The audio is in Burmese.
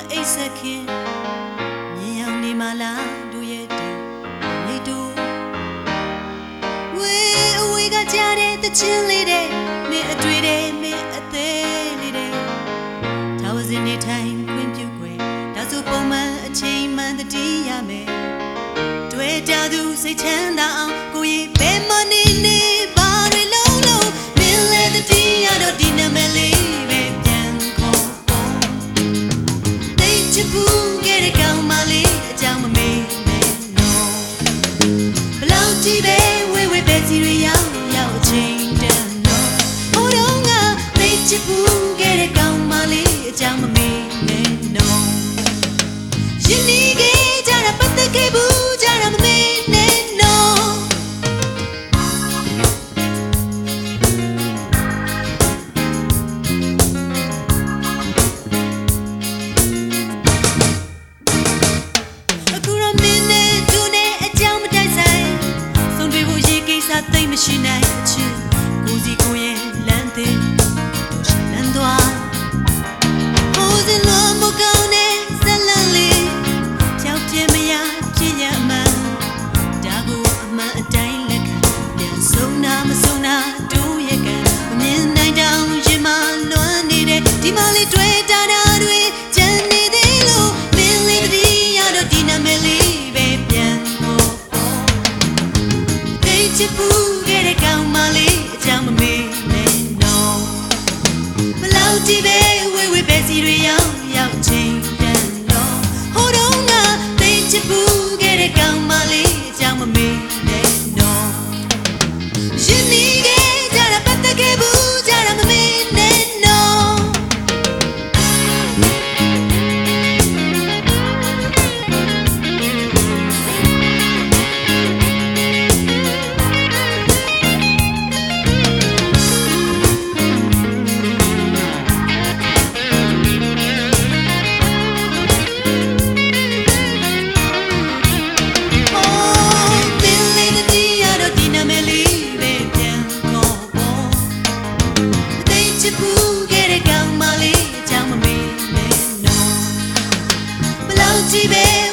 အိတ်ဆက်ခင်မြင်အောင်နေမလားတို့ရဲ့တူနေတို့ဝေးအဝေးကကြားတဲ့တချင်းလေးတဲ့မင်းအတွေ့တဲ့မင်းအသေးလေးတဲ့ထာဝစင်နေထိုင်ခွင့်ပြုခွေဒါဆိုပုံမှန်အချိန်မှန်တတိရမယ်တွေ့ကြသူစိတ်ချမ်းသာအောင်ကိုကြီးဘယ်မနေနေပါတွေလုံးလုံးမင်းလည်းတတိရတော့ဒီနာမည်လေးပဲပြန်ခေါ်ပေါ်သိချစ်ဘူးခဲ့တဲ့ကောင်မလေးအကြောင်းမမေးနဲ့နော်ဘလောက်ကြည့်ပဲဝေးဝေးပဲစီရရောက်ရောက်အချိန်တန်တော့ဟိုတော့ငါသိချစ်ဘူးခဲ့တဲ့ကောင်မလေးအကြောင်းမမေးနဲ့နော်ရင်နေခဲ့ကြတာပတ်သက်ခဲ့ဘူးကြတာမမေးနဲ့နော်အခုတော့မင်းနဲ့သူနဲ့အကြောင်းမတိုက်ဆိုင်ဆုံးတွေ့ဖို့ရေကိစ္စသိမ့်မရှိနိုင်အချစ်ကိုစီကိုရဲ့လမ်းသစ်တို့ရှိလမ်းသွားဟိုစင်လို့မကောင်းတဲ့ဇလန်လေးကြောက်ပြမရဖြစ်ရမှန်ဒါကိုအမှန်အတိုင်းလက်ခံပြန်ဆုံးတာမဆုံးတာတို့ရဲ့ကံမမြင်နိုင်တောင်ရင်မလွမ်းနေတဲ့ဒီမလေးတွေ့တာတွေကြံနေသေးလို့မင်းလေးတည်းရတော့ဒီနာမည်လေးပဲပြန်ဖို့သိချစ်ဘူးခဲ့တဲ့ကောင်မလေးအကြောင်းမမေးနဲ့နော်ဘလောက်ကြည့်ပဲဝေးဝေးပဲစီတွေရောက်ရောက်ချင်းတန်တော့ဟိုတော့ငါသိချစ်ဘူးခဲ့တဲ့ကောင်မလေးအကြောင်းမမေးနဲ့နော်ရင်နေခဲ့ကြတာပတ်သက်ခဲ့ဘူးကြတာမမေးနဲ့နော်ကြည့်ပဲ